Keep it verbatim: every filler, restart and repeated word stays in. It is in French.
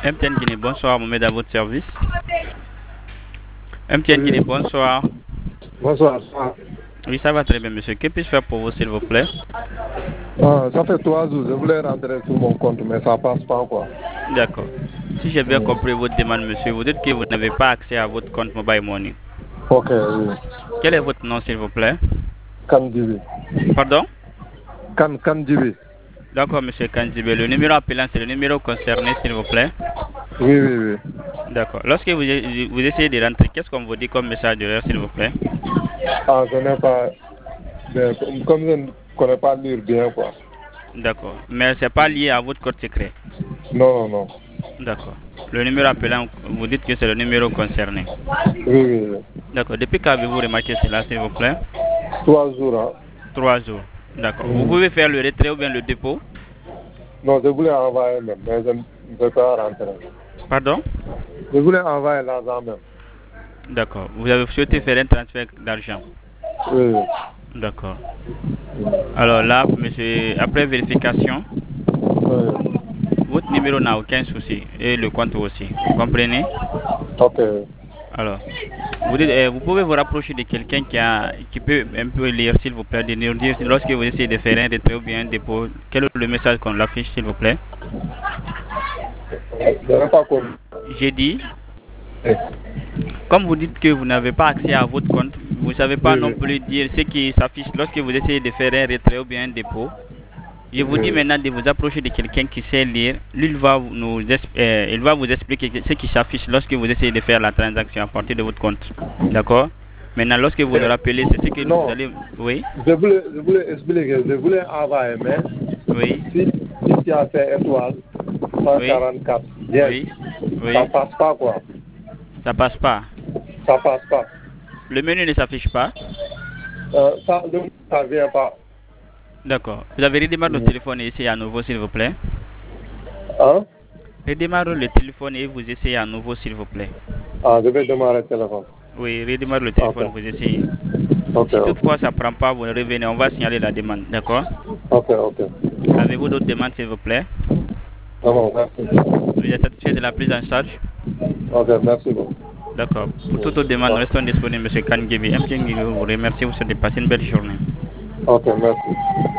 M T N Guinée, bonsoir, Mohamed à votre service. M T N Oui. Guinée, bonsoir. Bonsoir. Ah, Oui, ça va très bien, monsieur. Que puis-je faire pour vous, s'il vous plaît? ah, ça fait trois jours, je voulais rentrer sur mon compte, mais ça passe pas, quoi. D'accord. Si j'ai bien Mm. compris votre demande, monsieur, vous dites que vous n'avez pas accès à votre compte Mobile Money. Ok, oui. Quel est votre nom, s'il vous plaît? Kan Djibi. Pardon? Kan, Kan Djibi. D'accord, monsieur Kanzibé. Le numéro appelant, c'est le numéro concerné, s'il vous plaît. Oui, oui, oui. D'accord. Lorsque vous, vous essayez de rentrer, qu'est-ce qu'on vous dit comme message d'erreur, s'il vous plaît? Ah, je n'ai pas... bien, comme comme je ne connais pas lire bien, quoi. D'accord. Mais c'est pas lié à votre code secret. Non, non, non. D'accord. Le numéro appelant, vous dites que c'est le numéro concerné. Oui, oui, oui. D'accord. Depuis quand avez-vous remarqué cela, s'il vous plaît? Trois jours, hein. Trois jours. D'accord. Vous Mm. pouvez faire le retrait ou bien le dépôt? Non, je voulais envoyer même, mais je ne peux pas rentrer. Pardon? Je voulais envoyer l'argent même. D'accord. Vous avez souhaité faire un transfert d'argent? Oui, oui. D'accord. Alors là, monsieur, après vérification, Oui. votre numéro n'a aucun souci et le compte aussi. Vous comprenez? Ok. Alors, vous, dites, euh, vous pouvez vous rapprocher de quelqu'un qui, a, qui peut un peu lire, s'il vous plaît, de nous dire lorsque vous essayez de faire un retrait ou bien un dépôt, quel est le message qu'on l'affiche, s'il vous plaît? Je n'ai pas compris. J'ai dit, Oui, comme vous dites que vous n'avez pas accès à votre compte, vous ne savez pas non oui. plus dire ce qui s'affiche lorsque vous essayez de faire un retrait ou bien un dépôt. Je vous dis Oui. maintenant de vous approcher de quelqu'un qui sait lire. Lui, il va, nous, euh, il va vous expliquer ce qui s'affiche lorsque vous essayez de faire la transaction à partir de votre compte. D'accord? Maintenant, lorsque vous nous rappelez, c'est ce que vous Non, allez... Oui? je voulais, je voulais expliquer, je voulais envoyer, mais Oui? si, si tu as fait étoile Oui? cent quarante-quatre, yes, Oui? ça Oui? passe pas, quoi. Ça passe pas. Ça passe pas. Le menu ne s'affiche pas. Euh, ça, le- ça vient pas. D'accord. Vous avez redémarré le Mm. téléphone et essayez à nouveau, s'il vous plaît. Hein? Redémarrez le téléphone et vous essayez à nouveau, s'il vous plaît. Ah, je vais démarrer le téléphone. Oui, redémarrez le Ok. téléphone, vous essayez. Ok, Si ok. toutefois ça ne prend pas, vous revenez, on va signaler la demande. D'accord? Ok, ok. Avez-vous d'autres demandes, s'il vous plaît? Ah bon, merci. Vous êtes satisfait de la prise en charge? Ok, merci beaucoup. D'accord. Pour toute autre Mm. demande, Ah, restons disponibles, M. Kangebi. M. Kangebi vous remercie, vous souhaite de passer une belle journée. ok, merci.